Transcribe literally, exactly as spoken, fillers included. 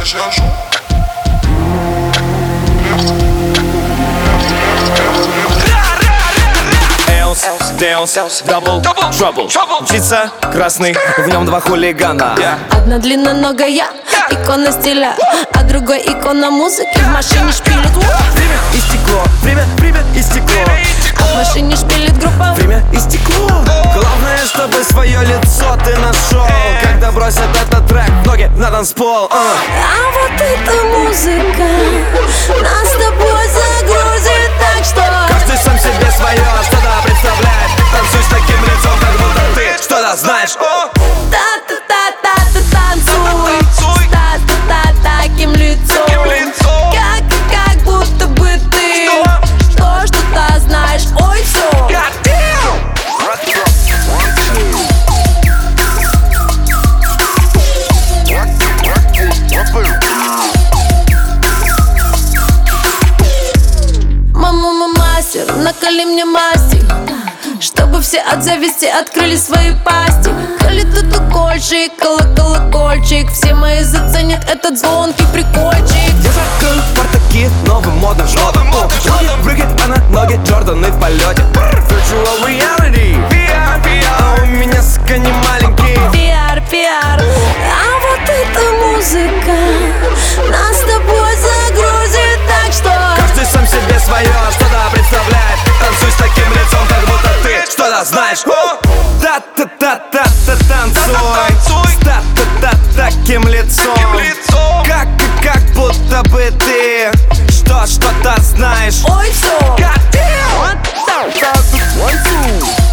скажу. Дэус, дабл, трабл. Мчится красный, в нем два хулигана. Одна длинноногая, икона стиля, а другой икона музыки. В машине шпилит. Время истекло, время, время истекло. А в машине шпилит группа. Время истекло. Главное, чтобы свое лицо ты нашел, когда бросят этот трек ноги на танцпол. А вот эта музыка нас с тобой загрузит, так что каждый сам себе свое что-то представляет. Танцуй с таким лицом, как будто ты что-то знаешь. Та-та-та-та-та танцуй с та-та-та таким лицом, как, как будто бы ты что, что-то знаешь. Ой, все. Мама, мастер, наколи мне масти, чтобы все от зависти открыли свои пасти. Коли тут укольчик, колокольчик, все мои заценят этот звонкий прикольчик. Я закрыл портаки новым модным шмотом. Прыгает она ноги, Джорданы в полете. Virtual reality, ви ар, ви ар. А у меня, сука, не маленький Пиар, пиар. А вот эта музыка нас с тобой загрузит, так что каждый сам себе свое что-то представляет. Танцуй с таким лицом, как будто ты что-то знаешь. Та-та-та-та-та танцуй с та-та-та таким лицом, как и как будто бы ты что что-то знаешь. ой, все. God damn!